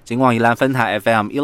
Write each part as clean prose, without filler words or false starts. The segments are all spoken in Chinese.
金广宜兰分台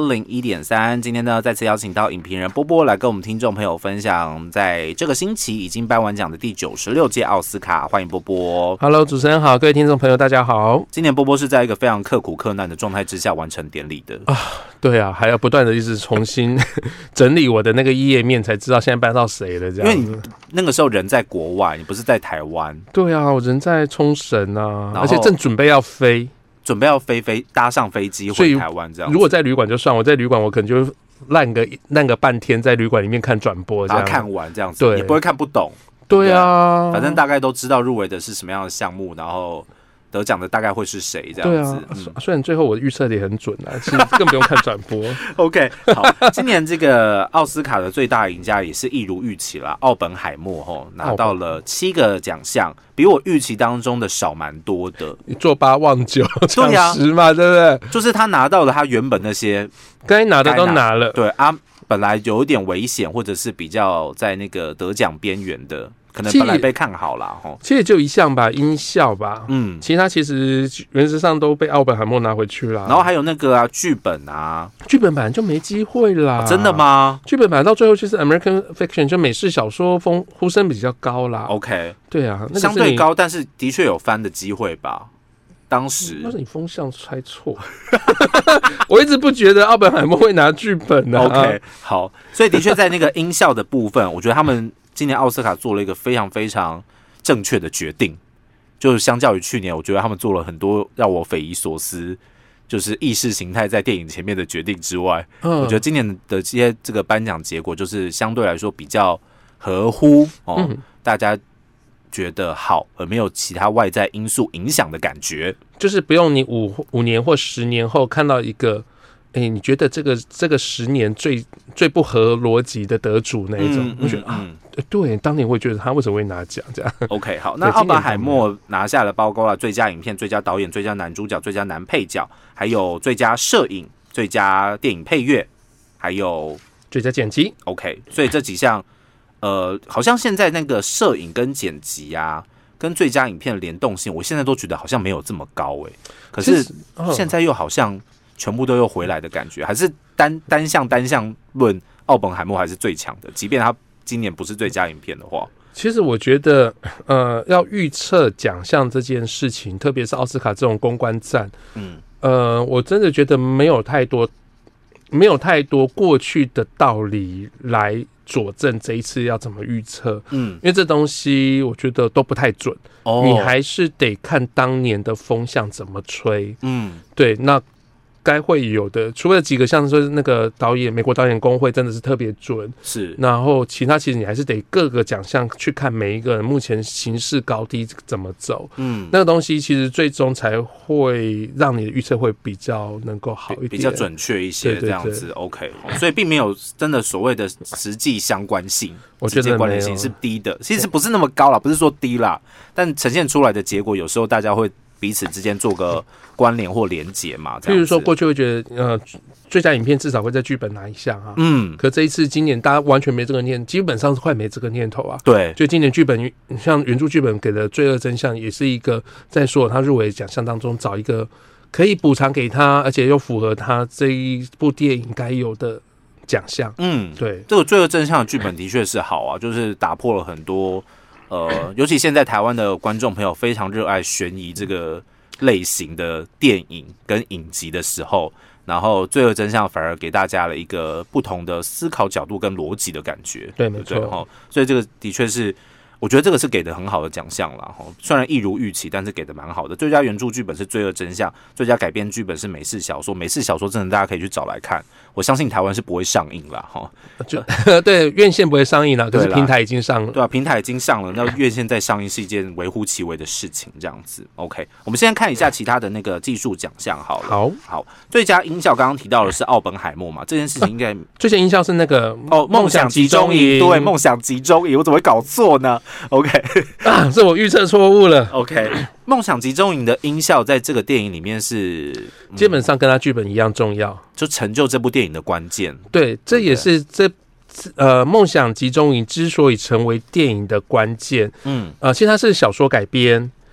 FM101.3，今天呢再次邀请到影评人波波来跟我们听众朋友分享，在这个星期已经颁完奖的第96届奥斯卡，欢迎波波。 Hello， 主持人好，各位听众朋友大家好。 今年波波是在一个非常刻苦克难的状态之下完成典礼的啊，对啊，还要不断的一直重新整理我的那个页面，才知道现在颁到谁了这样。 因为你那个时候人在国外，你不是在台湾。对啊，我人在冲绳啊，而且正准备要飞。 搭上飞机回台湾这样。 如果在旅馆就算，我在旅馆我可能就烂个半天，在旅馆里面看转播这样， 看完这样子，也不会看不懂。 对啊， 反正大概都知道入围的是什么样的项目，然后得奖的大概会是谁这样子。 对啊，虽然最后我预测的也很准啊，其实更不用看转播。 OK， 好，今年这个奥斯卡的最大赢家也是一如预期啦，奥本海默拿到了7个奖项，比我预期当中的少蛮多的。 你做8忘9，抢10嘛，对不对？ 就是他拿到了他原本那些该拿的都拿了， 对啊，本来有一点危险，或者是比较在那个得奖边缘的。可能本来被看好啦， 其实就一项吧，音效吧，其他其实原则上都被奥本海默拿回去啦。 然后还有那个剧本本来就没机会啦。 真的吗？ 剧本本来到最后就是 American Fiction， 就美式小说呼声比较高啦。 OK， 对啊，那个相对高，但是的确有翻的机会吧。当时那是你风向猜错，我一直不觉得奥本海默会拿剧本啊。 OK， 好，所以的确在那个音效的部分，我觉得他们今年奥斯卡做了一个非常非常正确的决定，就是相较于去年，我觉得他们做了很多让我匪夷所思，就是意识形态在电影前面的决定之外，我觉得今年的这个颁奖结果就是相对来说比较合乎大家觉得好，而没有其他外在因素影响的感觉， 就是不用你5年或10年后看到一个。你觉得这个10年最不合逻辑的得主那一种，我觉得对，当年会觉得他为什么会拿奖这样。 OK， 好，那奥本海默拿下了包括了最佳影片、最佳导演、最佳男主角、最佳男配角，还有最佳摄影、最佳电影配乐，还有最佳剪辑。 OK， 所以这几项，好像现在那个摄影跟剪辑啊，跟最佳影片的联动性，我现在都觉得好像没有这么高可是现在又好像。全部都又回来的感觉，还是单项论，奥本海默还是最强的。即便他今年不是最佳影片的话， 其实我觉得，要预测奖项这件事情，特别是奥斯卡这种公关战，我真的觉得没有太多过去的道理来佐证这一次要怎么预测。因为这东西我觉得都不太准，你还是得看当年的风向怎么吹。对，那。该会有的，除了几个像是那个美国导演工会真的是特别准， 是， 然后其他其实你还是得各个奖项去看每一个人目前形势高低怎么走，那个东西其实最终才会让你的预测会比较能够好一点， 比较准确一些，这样子。对 OK， 所以并没有真的所谓的实际相关性， 我觉得关联性是低的，其实不是那么高啦，不是说低啦，但呈现出来的结果有时候大家会彼此之间做个关联或连结嘛，譬如说过去会觉得最佳影片至少会在剧本拿一项啊，可这一次今年大家完全没这个念，基本上是快没这个念头啊。 对， 就今年剧本像原著剧本给的《罪恶真相》也是一个在所有他入围奖项当中找一个可以补偿给他，而且又符合他这一部电影该有的奖项。对， 这个《罪恶真相》的剧本的确是好啊，就是打破了很多。尤其现在台湾的观众朋友非常热爱悬疑这个类型的电影跟影集的时候，然后《罪恶真相》反而给大家了一个不同的思考角度跟逻辑的感觉。 对，没错。 所以这个的确是，我觉得这个是给的很好的奖项啦。虽然一如预期，但是给的蛮好的。最佳原著剧本是《罪恶真相》，最佳改编剧本是美式小说。美式小说真的大家可以去找来看，我相信台湾是不会上映啦。 对，院线不会上映啦，可是平台已经上了。 对啊，平台已经上了，那院线再上映是一件微乎其微的事情，这样子。OK， 我们先看一下其他的那个技术奖项好了。好，最佳音效刚刚提到的是奥本海默嘛，这件事情应该最佳音效是那个梦想集中营。对，梦想集中营，我怎么会搞错呢 ？OK， 是我预测错误了。 OK， 梦想集中营的音效在这个电影里面是基本上跟他剧本一样重要， 就成就这部电影的关键。 对，这也是梦想集中营之所以成为电影的关键。其实它是小说改编，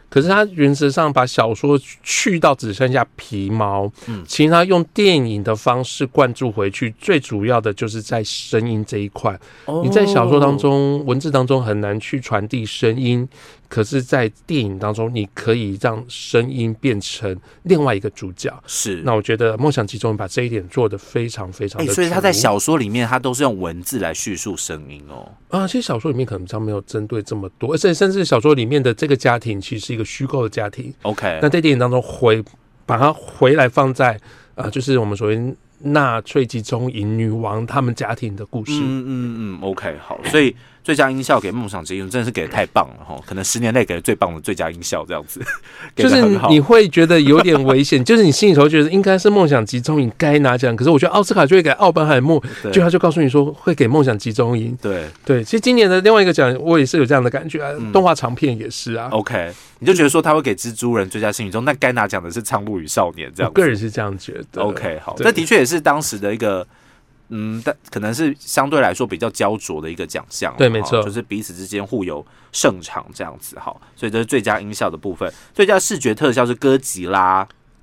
可是他原则上把小说去到只剩下皮毛，其实他用电影的方式灌注回去，最主要的就是在声音这一块。你在小说当中、文字当中很难去传递声音，可是在电影当中，你可以让声音变成另外一个主角。 是， 那我觉得《梦想集中营》把这一点做得非常非常的所以他在小说里面，他都是用文字来叙述声音其实小说里面可能比较没有针对这么多，而且甚至小说里面的这个家庭其实是一个虚构的家庭。 OK， 那在电影当中把它回来放在就是我们所谓纳粹集中营女王他们家庭的故事。 OK， 好，所以最佳音效给《梦想集中营》真的是给的太棒了可能10年内给的最棒的最佳音效这样子， 就是你会觉得有点危险，就是你心里头觉得应该是《梦想集中营》该拿奖，可是我觉得奥斯卡就会给奥本海默，就他就告诉你说会给《梦想集中营》。对，其实今年的另外一个奖我也是有这样的感觉动画长片也是啊。 OK， 你就觉得说他会给蜘蛛人最佳新女中，但该拿奖的是《苍鹭与少年》这样子。 我个人是这样觉得。 OK， 好，这的确也是当时的一个。但可能是相对来说比较焦灼的一个奖项， 对，没错， 就是彼此之间互有胜场这样子，好，所以这是最佳音效的部分。最佳视觉特效是哥吉拉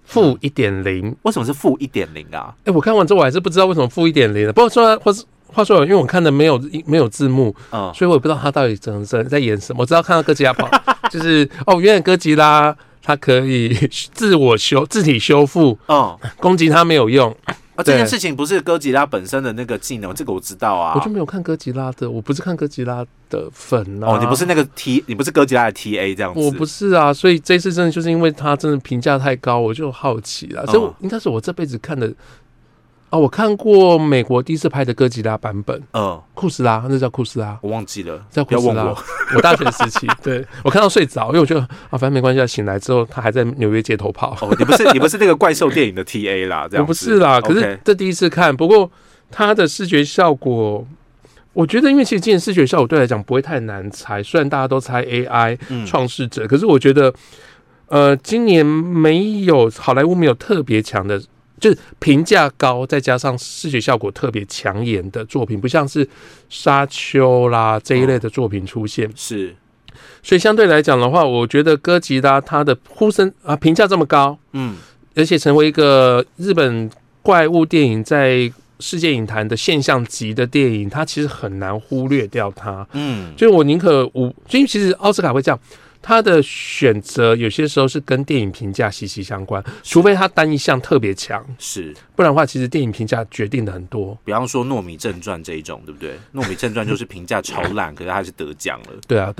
-1.0， 为什么是-1.0啊？ 我看完之后我还是不知道为什么-1.0的，不过说话说，因为我看的没有字幕，所以我也不知道他到底在演什么。我知道看到哥吉拉跑，就是原来哥吉拉他可以自体修复，攻击他没有用。 这件事情不是哥吉拉本身的那个技能，这个我知道啊。 我就没有看哥吉拉的，我不是看哥吉拉的粉啊。 你不是那个你不是哥吉拉的 TA 这样子。 我不是啊，所以这次真的就是因为他真的评价太高，我就好奇了。所以应该是我这辈子看的。我看过美国第一次拍的哥吉拉版本，库斯拉，那叫库斯拉， 我忘记了， 叫库斯拉。我大学时期，对，我看到睡着，因为我觉得反正没关系，醒来之后他还在纽约街头跑。 你不是那个怪兽电影的 TA 啦，这样子。 我不是啦，可是这第一次看，不过它的视觉效果，我觉得因为其实今年视觉效果对来讲不会太难猜，虽然大家都猜 AI 创世者，可是我觉得今年好莱坞没有特别强的。就是评价高，再加上视觉效果特别抢眼的作品，不像是沙丘啦这一类的作品出现。 是， 所以相对来讲的话，我觉得哥吉拉它的呼声评价这么高，而且成为一个日本怪物电影在世界影坛的现象级的电影，它其实很难忽略掉它。就是我宁可因为其实奥斯卡会这样。他的选择有些时候是跟电影评价息息相关，除非他单一项特别强， 是， 不然的话，其实电影评价决定的很多。 比方说《糯米正传》这一种，对不对？《糯米正传》就是评价超烂，可是他是得奖了。 对啊。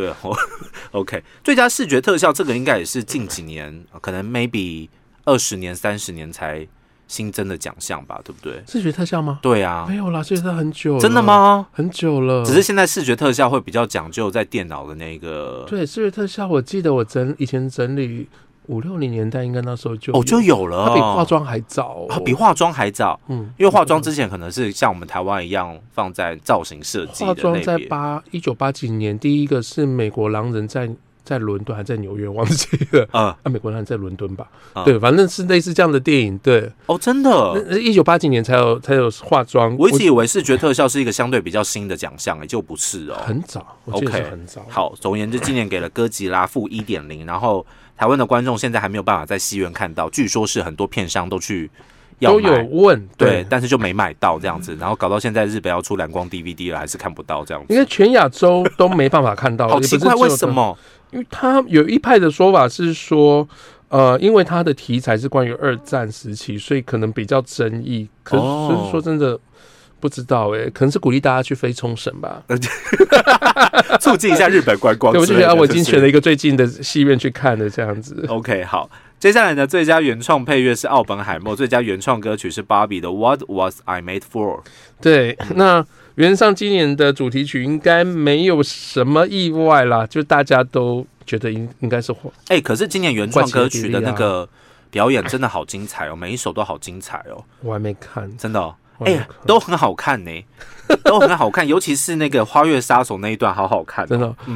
OK， 最佳视觉特效这个应该也是近几年，可能 maybe 20年、30年才新增的奖项吧，对不对？ 视觉特效吗？ 对啊， 没有啦，视觉特效很久了。 真的吗？ 很久了， 只是现在视觉特效会比较讲究在电脑的那个。 对，视觉特效，我记得我以前整理50-60年代，应该那时候就有了， 它比化妆还早比化妆还早。因为化妆之前可能是像我们台湾一样放在造型设计的类别。 化妆在1980几年，第一个是美国狼人在伦敦还在纽约忘记了美国人在伦敦吧对，反正是类似这样的电影。对真的 1980几年才有化妆。 我一直以为视觉特效是一个相对比较新的奖项就不是很早，我记得是很早。 好，总而言之今年给了哥吉拉-1.0，然后台湾的观众现在还没有办法在戏院看到，据说是很多片商都有问， 对，但是就没买到这样子，然后搞到现在日本要出蓝光 DVD 了，还是看不到这样子。 因为全亚洲都没办法看到， 好奇怪，为什么？ 因为他有一派的说法是说，因为他的题材是关于2战时期，所以可能比较争议。可是说真的不知道可能是鼓励大家去飞冲绳吧， 促进一下日本观光。 对，我就觉得我已经选了一个最近的戏院去看的这样子。 OK， 好。接下来呢，最佳原创配乐是奥本海默，最佳原创歌曲是 Barbie 的 What Was I Made For。 对，那原上今年的主题曲应该没有什么意外啦，就大家都觉得应该是可是今年原创歌曲的那个表演真的好精彩每一首都好精彩我还没看， 真的都很好看都很好看，尤其是那个花月杀手那一段好好看真的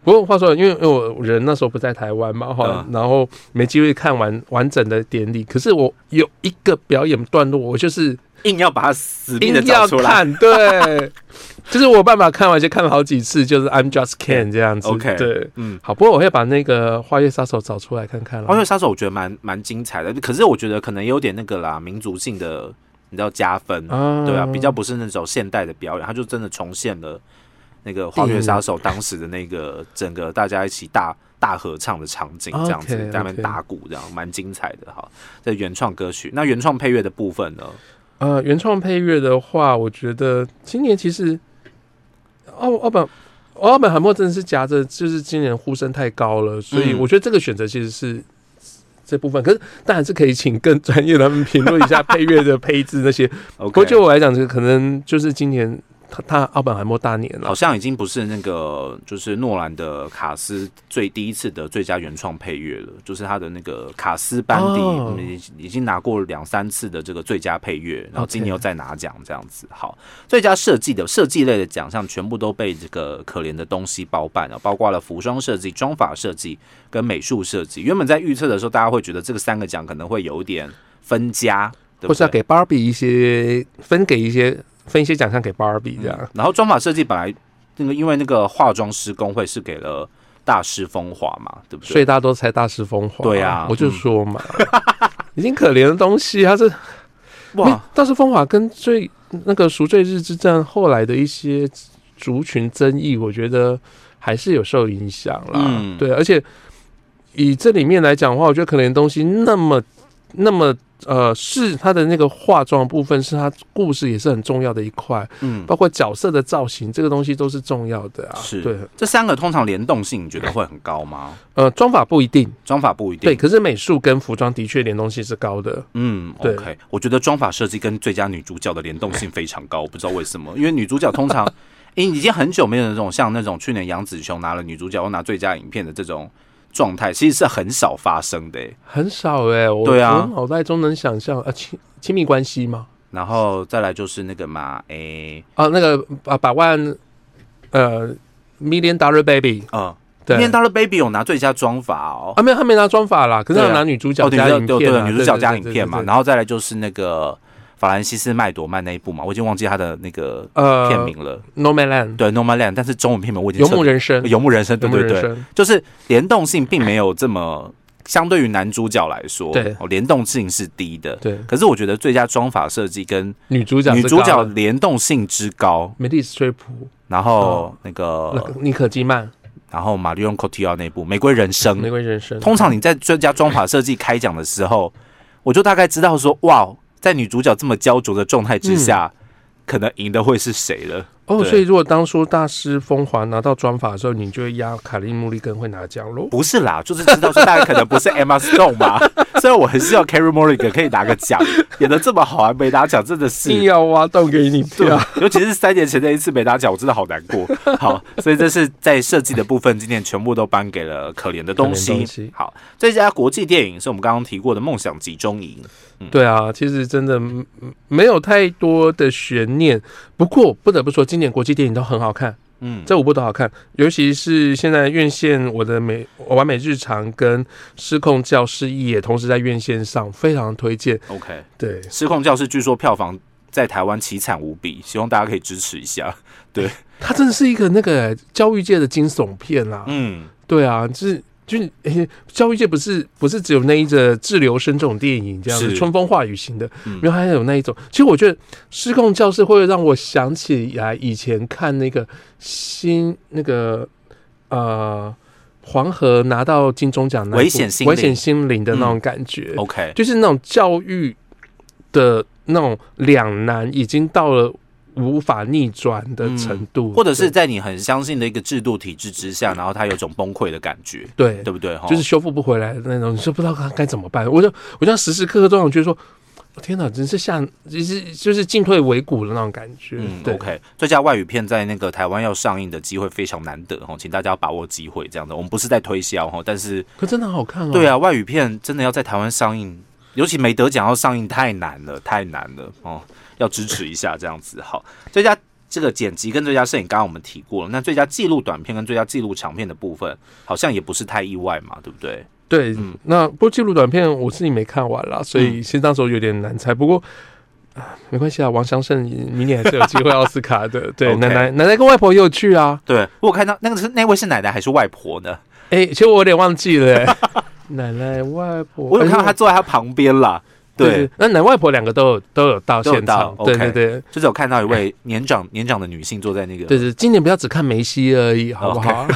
不过话说，因为我人那时候不在台湾嘛，然后没机会看完整的典礼。可是我有一个表演段落，我就是硬要把它死命的找出来， 看，对，就是我办法看完就看了好几次，就是 I'm Just Ken 这样子。 OK， 对，好。不过我会把那个花月杀手找出来看看了。 花月杀手我觉得蛮精彩的，可是我觉得可能有点那个啦，民族性的，你知道加分，对啊，比较不是那种现代的表演，他就真的重现了那个花月杀手当时的那个整个大家一起大合唱的场景，这样子在那边打鼓，这样蛮精彩的。好，这原创歌曲，那原创配乐的部分呢？ 原创配乐的话，我觉得今年其实奥本海默真的是夹着，就是今年呼声太高了，所以我觉得这个选择其实是这部分。可是当然是可以请更专业的他们评论一下配乐的配置那些。不过就我来讲，这个可能就是今年。他奥本海默大年了， 好像已经不是那个就是诺兰的卡斯第一次的最佳原创配乐了，就是他的那个卡斯班底，已经拿过2-3次的这个最佳配乐，然后今年又再拿奖这样子。好，最佳设计类的奖项全部都被这个可怜的东西包办了，包括了服装设计、妆法设计跟美术设计。原本在预测的时候，大家会觉得这个3个奖可能会有一点分家，对不对？ 或是要给 Barbie 一些分一些奖项给 Barbie 这样， 然后妆法设计本来因为那个化妆师工会是给了大师风华嘛，对不对？ 所以大家都猜大师风华。 对啊， 我就说嘛，已经可怜的东西，它是哇，大师风华跟那个赎罪日之战后来的一些族群争议，我觉得还是有受影响啦。对，而且以这里面来讲的话，我觉得可怜的东西那么。是他的那个化妆部分，是他故事也是很重要的一块，包括角色的造型，这个东西都是重要的啊。是，对， 这3个通常联动性你觉得会很高吗？ 妆法不一定， 对， 可是美术跟服装的确联动性是高的。 对 ，OK， 我觉得妆法设计跟最佳女主角的联动性非常高，我不知道为什么，因为女主角通常，已经很久没有那种像那种去年杨紫琼拿了女主角或拿最佳影片的这种。状态其实是很少发生的， 很少对啊，我脑袋中能想象亲密关系吗？ 然后再来就是那个嘛， 那个百万$1 million baby， 对，$1 million baby 有拿最佳妆法哦， 没有，他没拿妆法啦，可是他拿女主角加影片， 对，女主角加影片嘛，然后再来就是那个。法兰西斯麦朵曼那一部嘛，我已经忘记他的那个片名了。 Nomadland， 对 Nomadland， 但是中文片名我已经游牧人生， 对，就是联动性并没有这么，相对于男主角来说，对，联动性是低的。对，可是我觉得最佳妆法设计跟女主角联动性之高， 梅丽史翠普， 然后那个妮可基曼。 然后马里奥·科提奥那部《玫瑰人生》，通常你在最佳妆法设计开奖的时候，我就大概知道说，哇。在女主角这么焦灼的状态之下，可能赢的会是谁了？ 所以如果当初大师风华拿到妆法的时候，你就会压卡莉穆利根会拿奖咯？ 不是啦，就是知道说大概可能不是 Emma Stone 嘛。虽然我很希望 Carey Mulligan 可以拿个奖，演得这么好还没拿奖，真的是硬要挖洞给你跳。 尤其是3年前那一次没拿奖，我真的好难过。好，所以这是在设计的部分，今年全部都颁给了可怜的东西。好，这家国际电影是我们刚刚提过的《梦想集中营》。 对啊，其实真的没有太多的悬念。不过不得不说，今年国际电影都很好看。这5部都好看，尤其是现在院线，我的完美日常跟失控教室也同时在院线上，非常推荐。 OK， 对， 失控教室据说票房在台湾凄惨无比，希望大家可以支持一下。对， 它真的是一个那个教育界的惊悚片啦。对啊，就是教育界不是只有那一则滞留生这种电影这样子春风化雨型的，因为还有那一种。其实我觉得失控教室会让我想起来以前看那个黄河拿到金钟奖那危险心灵的那种感觉。 OK， 就是那种教育的那种两难已经到了无法逆转的程度， 或者是在你很相信的一个制度体制之下，然后它有种崩溃的感觉，对不对？ 就是修复不回来的那种，你就不知道该怎么办。我就时时刻刻都想觉得说，天哪，真是就是进退维谷的那种感觉。 OK， 最佳外语片在那个台湾要上映的机会非常难得，请大家要把握机会。这样的，我们不是在推销，但是可真的好看哦。 对啊，外语片真的要在台湾上映，尤其没得奖要上映太难了哦。要支持一下这样子。好，最佳这个剪辑跟最佳摄影，刚刚我们提过了。那最佳纪录短片跟最佳纪录长片的部分，好像也不是太意外嘛，对不对？ 对，那不过纪录短片我自己没看完啦，所以其实那时候有点难猜。不过没关系啊，王祥胜明年还是有机会奥斯卡的。对， okay. 奶奶跟外婆也有去啊。 对，我看到那位是奶奶还是外婆呢？ 其实我有点忘记了。奶奶外婆， 我有看到他坐在他旁边啦。对， 那奶外婆两个都有到现场。对对对， 就是有看到一位年长的女性坐在那个。 对对，今年不要只看梅西而已，好不好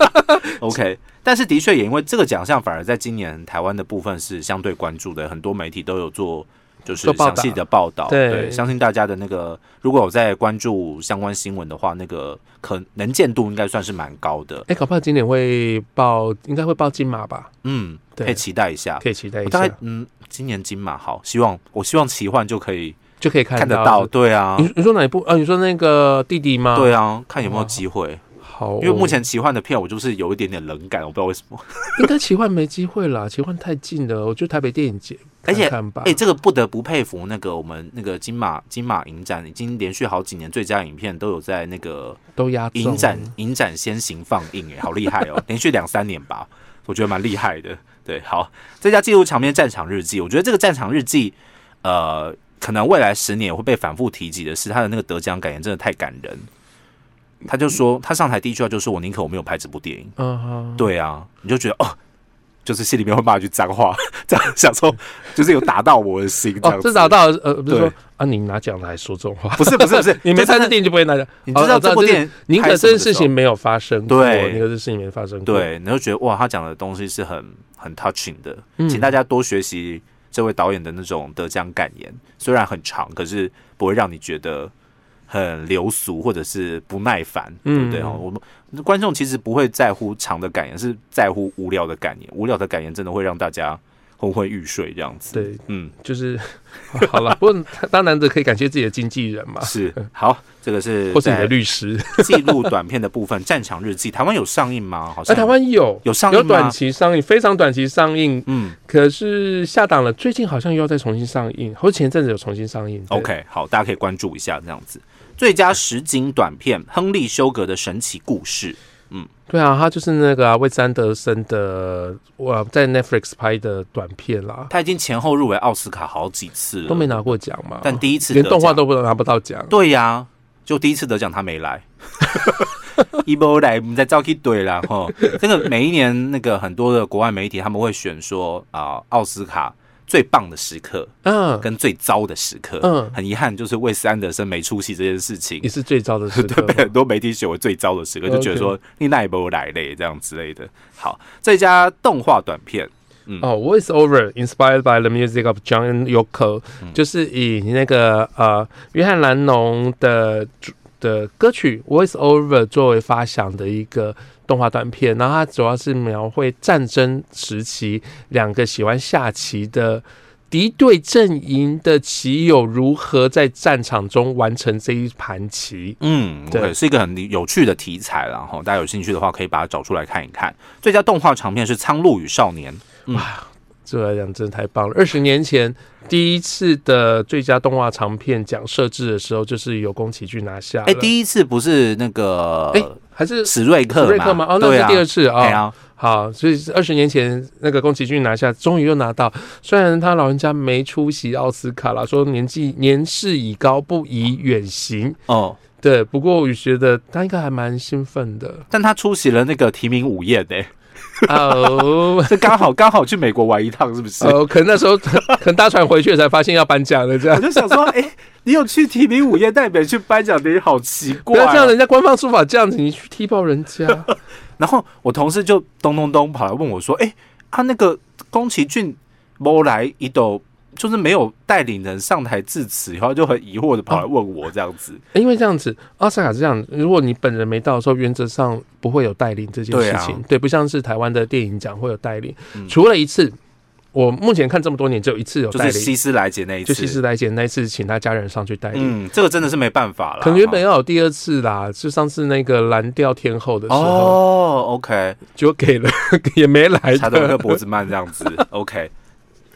？OK， 但是的确也因为这个奖项，反而在今年台湾的部分是相对关注的，很多媒体都有做就是详细的报道。对，相信大家的那个如果有在关注相关新闻的话，那个能见度应该算是蛮高的。 搞不好今年应该会报金马吧？ 可以期待一下， 可以期待一下。 大概今年金马好，我希望奇幻就可以看得到。对啊， 你说哪一部？你说那个弟弟吗？ 对啊，看有没有机会。 好， 因为目前奇幻的片我就是有一点点冷感，我不知道为什么。 应该奇幻没机会啦，奇幻太近了。我觉得台北电影节看看吧。 而且这个不得不佩服那个我们那个金马影展，已经连续好几年最佳影片都有在那个都压中影展先行放映，好厉害哦！连续2-3年吧，我觉得蛮厉害的。对，好，最佳纪录长片《战场日记》，我觉得这个《战场日记》可能未来10年会被反复提及的是他的那个得奖感言真的太感人。他就说，他上台第一句话就说：“我宁可我没有拍这部电影。”对啊，你就觉得就是心里面会骂一句脏话，这样想说，就是有打到我的心，这样子。 这打到不是说你拿奖了还说这种话？ 不是， 你没拍这电影就不会拿奖。 你知道这部电影， 宁可这件事情没有发生过， 对， 宁可这事情没发生过， 对，你就觉得哇，他讲的东西是很 touching 的，请大家多学习这位导演的那种得奖感言，虽然很长，可是不会让你觉得很流俗或者是不耐烦，对不对？我们观众其实不会在乎长的感言，是在乎无聊的感言。无聊的感言真的会让大家昏昏欲睡这样子。 对，就是好了。不过当然的可以感谢自己的经纪人嘛。 是，好，这个是或是你的律师。 记录短片的部分，《战场日记》台湾有上映吗？好像台湾有上映吗？ 有短期上映，非常短期上映。可是下档了，最近好像又要再重新上映，或者前阵子有重新上映。 OK， 好，大家可以关注一下这样子。最佳实景短片《亨利·休格的神奇故事》。 对啊，他就是那个魏斯安德森的在 Netflix 拍的短片啦。 他已经前后入围奥斯卡好几次了， 都没拿过奖嘛。 但第一次连动画都拿不到奖。 对呀，就第一次得奖他没来，一波来我们再照去对啦哈。这个每一年那个很多的国外媒体他们会选说奥斯卡最棒的时刻，跟最糟的时刻，很遗憾，就是魏斯安德森没出席这件事情， 也是最糟的时刻， 被很多媒体选为最糟的时刻，就觉得说你那也不来嘞，这样之类的。好，最佳动画短片 ，Voice Over Inspired by the Music of John Yoko，就是以那个约翰兰农的歌曲 Voice Over 作为发想的一个动画短片，然后它主要是描绘战争时期两个喜欢下棋的敌对阵营的棋友如何在战场中完成这一盘棋。 对，是一个很有趣的题材啦，然后大家有兴趣的话可以把它找出来看一看。最佳动画长片是《苍鹭与少年》。 哇，这来讲真的太棒了！20年前第一次的最佳动画长片奖设置的时候，就是由宫崎骏拿下了。 第一次不是那个还是史瑞克吗？那是第二次啊。好，所以20年前那个宫崎骏拿下，终于又拿到。虽然他老人家没出席奥斯卡啦，说年事已高，不宜远行。对，不过我觉得他应该还蛮兴奋的。 但他出席了那个提名午宴这刚好去美国玩一趟，是不是？ 可能那时候可能搭船回去才发现要颁奖了，这样。 我就想说，你有去提名午宴，但没去颁奖典礼，好奇怪。 不要这样，人家官方说法这样子，你去踢爆人家。 然后我同事就咚跑来问我说：“他那个宫崎骏没来一斗，就是没有带领人上台致辞，然后就很疑惑的跑来问我这样子。 因为这样子，奥斯卡是这样，如果你本人没到的时候，原则上不会有带领这件事情。对，不像是台湾的电影奖会有带领，除了一次。我目前看这么多年，只有一次有带领， 就是希斯莱杰那一次， 就希斯莱杰那一次，请他家人上去带领。 这个真的是没办法了。 可能原本要有第二次啦，就上次那个蓝调天后的时候 ，OK， 就给了，也没来的， 查德克·博兹曼这样子，OK。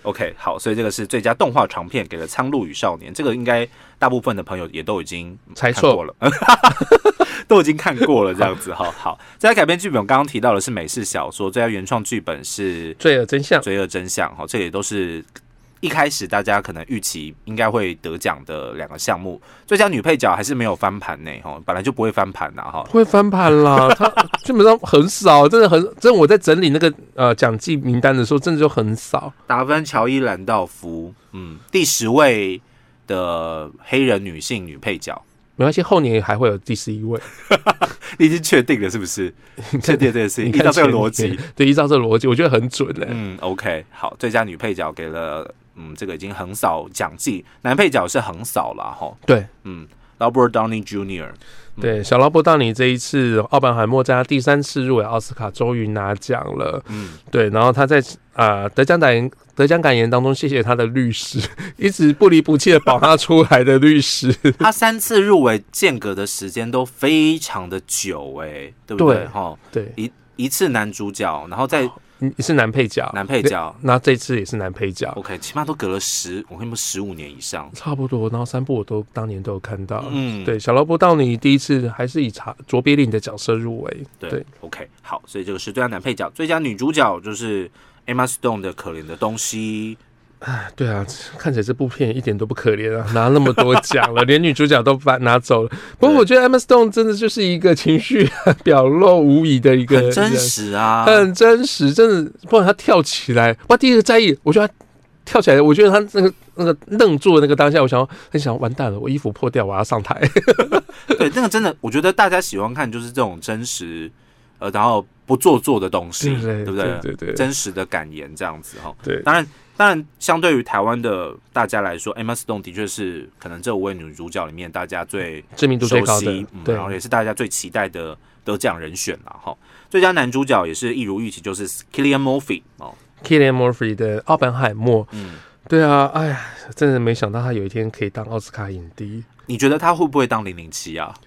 OK， 好，所以这个是最佳动画长片，给了《苍鹭与少年》，这个应该大部分的朋友也都已经看过了，都已经看过了这样子。好，再来改编剧本，我刚刚提到的是美式小说，最佳原创剧本是《 罪恶真相》， 这也都是一开始大家可能预期应该会得奖的2个项目。最佳女配角还是没有翻盘呢，本来就不会翻盘啦， 不会翻盘啦，它基本上很少，真的我在整理那个奖季名单的时候，真的就很少。 打分乔伊·兰道夫，第10位的黑人女性女配角。 没关系，后年还会有第11位。 你已经确定了是不是？确定这件事情，依照这个逻辑， 对，依照这个逻辑，我觉得很准嘞。 OK， 好，最佳女配角给了，这个已经横扫奖季，男配角是横扫啦， 对 ，Robert Downey Jr.， 对，小劳勃道尼这一次奥本海默在他第3次入围奥斯卡，终于拿奖了。对，然后他在得奖感言当中，谢谢他的律师，一直不离不弃的保他出来的律师。 他3次入围间隔的时间都非常的久，对不对？ 对， 一次男主角，然后再是男配角，那这次也是男配角。 OK， 起码都隔了我看15年以上， 差不多。然后3部我都当年都有看到。对，小劳勃道尼第一次还是以卓别林的角色入围。对 ，OK， 好，所以这个是最佳男配角，最佳女主角就是Emma Stone 的《可怜的东西》。 对啊，看起来这部片一点都不可怜啊，拿那么多奖了，连女主角都拿走了。不过我觉得 Emma Stone 真的就是一个情绪表露无遗的一个， 很真实啊， 很真实，真的。不然他跳起来，哇！第一个在意，我觉得他跳起来，我觉得他那个愣住的那个当下，我很想完蛋了，我衣服破掉，我要上台。 对，那个真的，我觉得大家喜欢看就是这种真实，然后不做作的东西，对不对？对，真实的感言这样子哈。对，当然，相对于台湾的大家来说 ，Emma Stone 的确是可能这5位女主角里面大家最知名度最高的， 然后也是大家最期待的得奖人选啦。哈，最佳男主角也是一如预期，就是 Cillian Murphy。Cillian Murphy 的奥本海默。对啊，哎呀，真的没想到他有一天可以当奥斯卡影帝。 你觉得他会不会当007啊？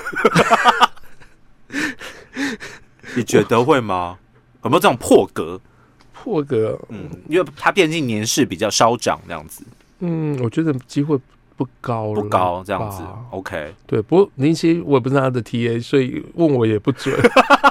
你觉得会吗？有没有这种破格？因为他毕竟年事比较稍长这样子。 我觉得机会不高这样子。OK， 对，不过07我也不是他的 TA， 所以问我也不准。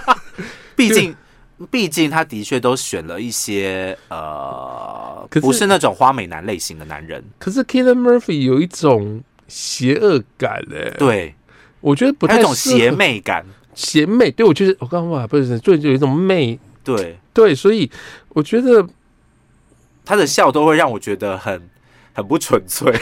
毕竟他的确都选了一些不是那种花美男类型的男人。 可是 Cillian Murphy 有一种邪恶感对， 我觉得不太有一种邪魅感。 邪魅，对，我觉得我刚刚不是，就有一种魅。对，所以我觉得他的笑都会让我觉得很不纯粹。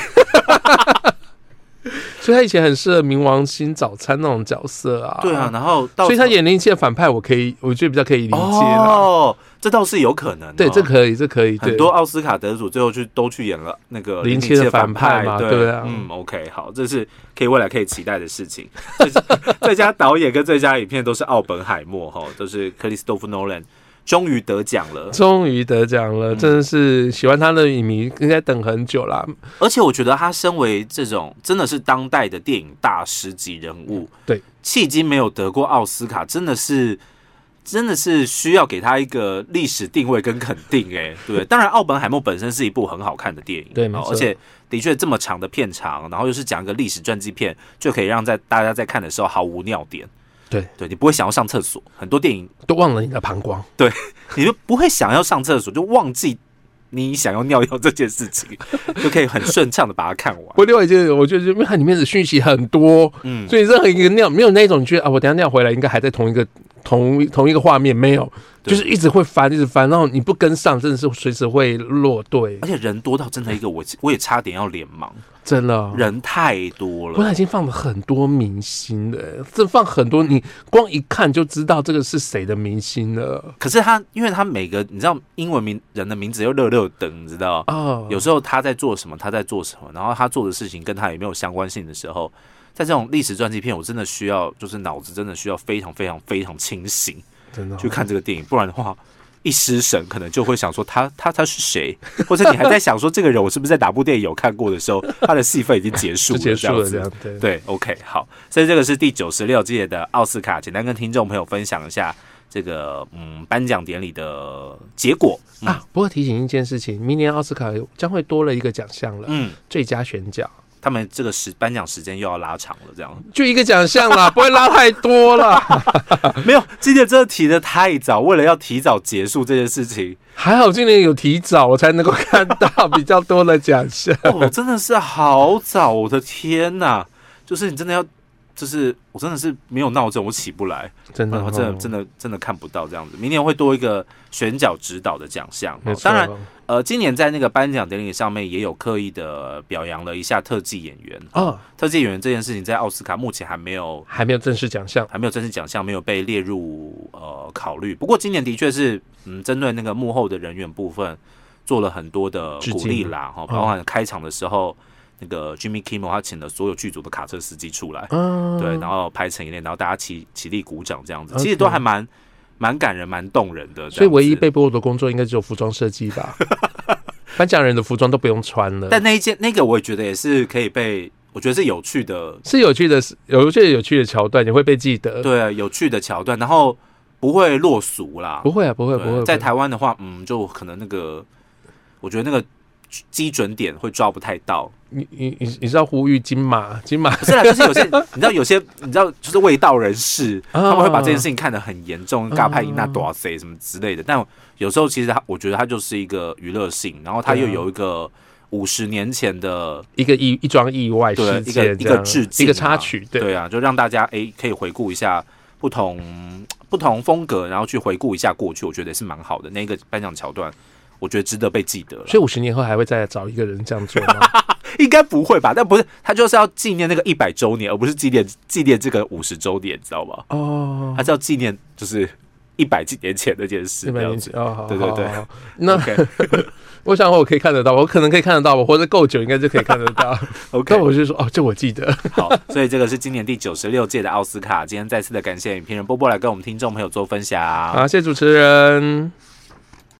所以他以前很适合冥王星早餐那种角色啊。 对啊，然后所以他演007的反派，我觉得比较可以理解啦。 这倒是有可能。 对，这可以。 很多奥斯卡得主最后都去演了那个 007的反派嘛。对啊。 OK， 好，这是未来可以期待的事情。最佳导演跟最佳影片都是奥本海默，都是克里斯多夫·诺兰。终于得奖了，真的是喜欢他的影迷应该等很久啦。而且我觉得他身为这种真的是当代的电影大师级人物，对，迄今没有得过奥斯卡，真的是需要给他一个历史定位跟肯定，对不对？当然，奥本海默本身是一部很好看的电影，对，而且的确这么长的片长，然后又是讲一个历史传记片，就可以让大家在看的时候毫无尿点。对，你不会想要上厕所，很多电影都忘了你的膀胱， 对，你就不会想要上厕所，就忘记你想要尿这件事情，就可以很顺畅的把它看完。另外一件，我觉得因为它里面的讯息很多，所以任何一个尿没有那种你觉得我等一下尿回来应该还在同一个画面，没有，就是一直会翻，然后你不跟上，真的是随时会落队。而且人多到真的一个我也差点要脸盲。真的人太多了，不然已经放了很多明星了，这放很多，你光一看就知道这个是谁的明星了。可是因为他每个你知道英文人的名字又热等，你知道有时候他在做什么，然后他做的事情跟他有没有相关性的时候，在这种历史传记片，我真的需要就是脑子真的需要非常非常非常清醒，真的去看这个电影，不然的话。一失神，可能就会想说他是谁，或者你还在想说这个人我是不是在哪部电影有看过的时候，他的戏份已经结束了，这样子。对 ，OK， 好，所以这个是第96届的奥斯卡，简单跟听众朋友分享一下这个颁奖典礼的结果啊。不过提醒一件事情，明年奥斯卡将会多了一个奖项了，最佳选角。 他们这个颁奖时间又要拉长了，这样就一个奖项啦，不会拉太多啦。 没有，今年真的提得太早，为了要提早结束这件事情， 还好今年有提早，我才能够看到比较多的奖项。 真的是好早，我的天哪！就是你真的要，就是我真的是没有闹钟，我起不来， 真的， 真的看不到这样子。明年会多一个选角指导的奖项，当然。今年在那个颁奖典礼上面也有刻意的表扬了一下特技演员特技演员这件事情在奥斯卡目前还没有正式奖项， 没有被列入考虑。不过今年的确是针对那个幕后的人员部分做了很多的鼓励啦，包含开场的时候那个 Jimmy Kimmel 他请了所有剧组的卡车司机出来，对，然后拍成一列，然后大家起立鼓掌这样子，其实都还蛮感人、蛮动人的。 所以唯一被剥夺的工作应该只有服装设计吧？颁奖人的服装都不用穿了。 但那个我也觉得也是可以被，我觉得是有趣的， 有趣的桥段，也会被记得。 对啊，有趣的桥段，然后不会落俗啦。 不会啊，不会。 在台湾的话，就可能那个，我觉得那个基准点会抓不太到。 你知道呼吁金马不是啦，就是有些你知道就是卫道人士，他们会把这件事情看得很严重，尬拍那多谁什么之类的。但有时候其实我觉得它就是一个娱乐性，然后它又有一个50年前的一桩意外事件， 一个致敬， 一个插曲， 对啊，就让大家可以回顾一下不同风格，然后去回顾一下过去，我觉得也是蛮好的。那个颁奖桥段，我觉得值得被记得。 所以50年后还会再找一个人这样做吗？ 应该不会吧？但不是，他就是要纪念那个100周年，而不是纪念这个50周年，知道吗？他是要纪念就是100几年前那件事。 100年前对。 那我想我可以看得到，我可能可以看得到，我活得够久，应该就可以看得到。 OK， 那我就说这我记得。 好，所以这个是今年第96届的奥斯卡。今天再次的感谢影评人波波来跟我们听众朋友做分享。 好，谢谢主持人。